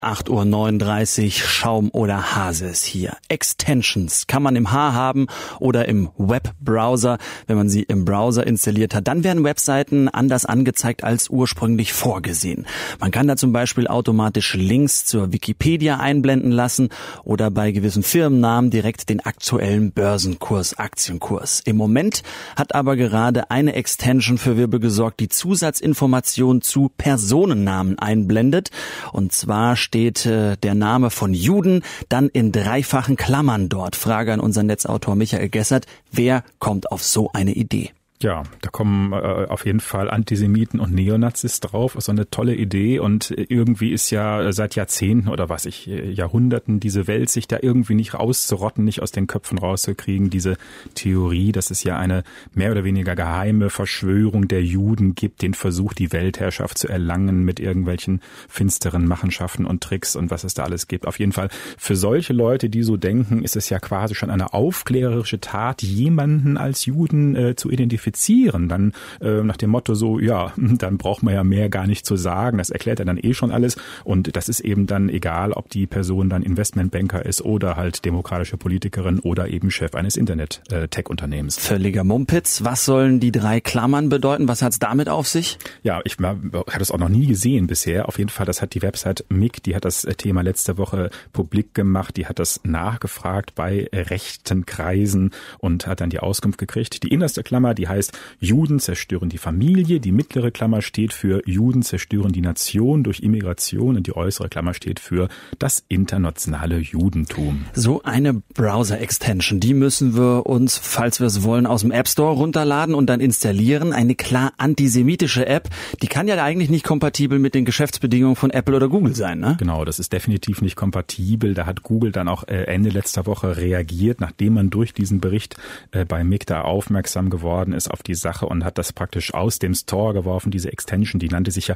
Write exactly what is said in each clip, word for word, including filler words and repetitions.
acht Uhr neununddreißig, Schaum oder Hase ist hier. Extensions kann man im Haar haben oder im Webbrowser. Wenn man sie im Browser installiert hat, dann werden Webseiten anders angezeigt als ursprünglich vorgesehen. Man kann da zum Beispiel automatisch Links zur Wikipedia einblenden lassen oder bei gewissen Firmennamen direkt den aktuellen Börsenkurs, Aktienkurs. Im Moment hat aber gerade eine Extension für Wirbel gesorgt, die Zusatzinformationen zu Personennamen einblendet. Und zwar steht äh, der Name von Juden dann in dreifachen Klammern dort. Frage an unseren Netzautor Michael Gessert. Wer kommt auf so eine Idee? Ja, da kommen äh, auf jeden Fall Antisemiten und Neonazis drauf. Das ist so eine tolle Idee und irgendwie ist ja seit Jahrzehnten oder was ich, Jahrhunderten diese Welt sich da irgendwie nicht rauszurotten, nicht aus den Köpfen rauszukriegen. Diese Theorie, dass es ja eine mehr oder weniger geheime Verschwörung der Juden gibt, den Versuch, die Weltherrschaft zu erlangen mit irgendwelchen finsteren Machenschaften und Tricks und was es da alles gibt. Auf jeden Fall für solche Leute, die so denken, ist es ja quasi schon eine aufklärerische Tat, jemanden als Juden äh, zu identifizieren. Dann äh, nach dem Motto so, ja, dann braucht man ja mehr gar nicht zu sagen, das erklärt er dann eh schon alles und das ist eben dann egal, ob die Person dann Investmentbanker ist oder halt demokratische Politikerin oder eben Chef eines Internet-Tech-Unternehmens. Völliger Mumpitz. Was sollen die drei Klammern bedeuten? Was hat's damit auf sich? Ja, ich habe das auch noch nie gesehen bisher. Auf jeden Fall, das hat die Website M I G, die hat das Thema letzte Woche publik gemacht, die hat das nachgefragt bei rechten Kreisen und hat dann die Auskunft gekriegt. Die innerste Klammer, die heißt Juden zerstören die Familie, die mittlere Klammer steht für Juden zerstören die Nation durch Immigration und die äußere Klammer steht für das internationale Judentum. So eine Browser-Extension, die müssen wir uns, falls wir es wollen, aus dem App Store runterladen und dann installieren. Eine klar antisemitische App, die kann ja eigentlich nicht kompatibel mit den Geschäftsbedingungen von Apple oder Google sein, ne? Genau, das ist definitiv nicht kompatibel. Da hat Google dann auch Ende letzter Woche reagiert, nachdem man durch diesen Bericht bei M I G da aufmerksam geworden ist auf die Sache und hat das praktisch aus dem Store geworfen, diese Extension, die nannte sich ja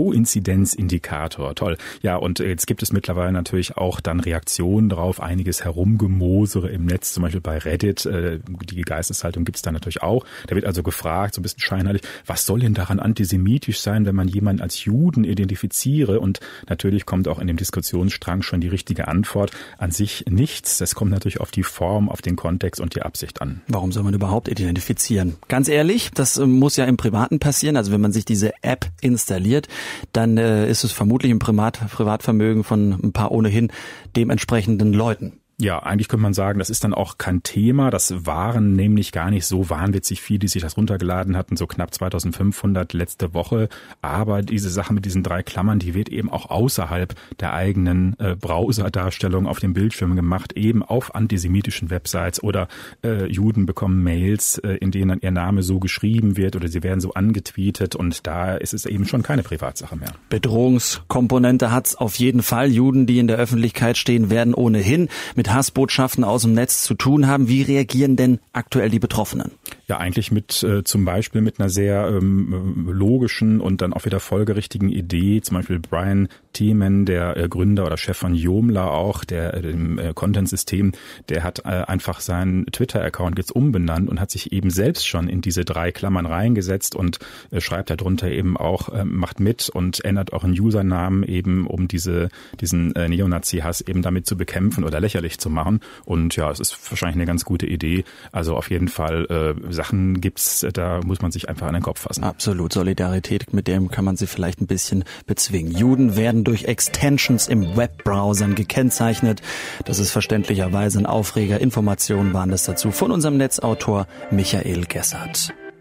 Koinzidenzindikator. Toll. Ja, und jetzt gibt es mittlerweile natürlich auch dann Reaktionen drauf, einiges Herumgemosere im Netz, zum Beispiel bei Reddit, die Geisteshaltung gibt es da natürlich auch. Da wird also gefragt, so ein bisschen scheinheilig, was soll denn daran antisemitisch sein, wenn man jemanden als Juden identifiziere? Und natürlich kommt auch in dem Diskussionsstrang schon die richtige Antwort. An sich nichts. Das kommt natürlich auf die Form, auf den Kontext und die Absicht an. Warum soll man überhaupt identifizieren? Ganz ehrlich, das muss ja im Privaten passieren. Also wenn man sich diese App installiert, dann äh, ist es vermutlich im Privat, Privatvermögen von ein paar ohnehin dementsprechenden Leuten. Ja, eigentlich könnte man sagen, das ist dann auch kein Thema. Das waren nämlich gar nicht so wahnwitzig viele, die sich das runtergeladen hatten, so knapp zweitausendfünfhundert letzte Woche. Aber diese Sache mit diesen drei Klammern, die wird eben auch außerhalb der eigenen äh, Browser-Darstellung auf dem Bildschirm gemacht, eben auf antisemitischen Websites oder äh, Juden bekommen Mails, äh, in denen ihr Name so geschrieben wird oder sie werden so angetweetet und da ist es eben schon keine Privatsache mehr. Bedrohungskomponente hat's auf jeden Fall. Juden, die in der Öffentlichkeit stehen, werden ohnehin mit Hassbotschaften aus dem Netz zu tun haben. Wie reagieren denn aktuell die Betroffenen? Ja, eigentlich mit äh, zum Beispiel mit einer sehr ähm, logischen und dann auch wieder folgerichtigen Idee. Zum Beispiel Brian Thiemann, der äh, Gründer oder Chef von Joomla auch, der äh, dem äh, Content-System, der hat äh, einfach seinen Twitter-Account jetzt umbenannt und hat sich eben selbst schon in diese drei Klammern reingesetzt und äh, schreibt darunter eben auch, äh, macht mit und ändert auch einen Usernamen eben, um diese diesen äh, Neonazi-Hass eben damit zu bekämpfen oder lächerlich zu machen. Und ja, es ist wahrscheinlich eine ganz gute Idee. Also auf jeden Fall äh, Sachen gibt's, da muss man sich einfach an den Kopf fassen. Absolut. Solidarität, mit dem kann man sie vielleicht ein bisschen bezwingen. Juden werden durch Extensions im Webbrowsern gekennzeichnet. Das ist verständlicherweise ein Aufreger. Informationen waren das dazu von unserem Netzautor Michael Gessert.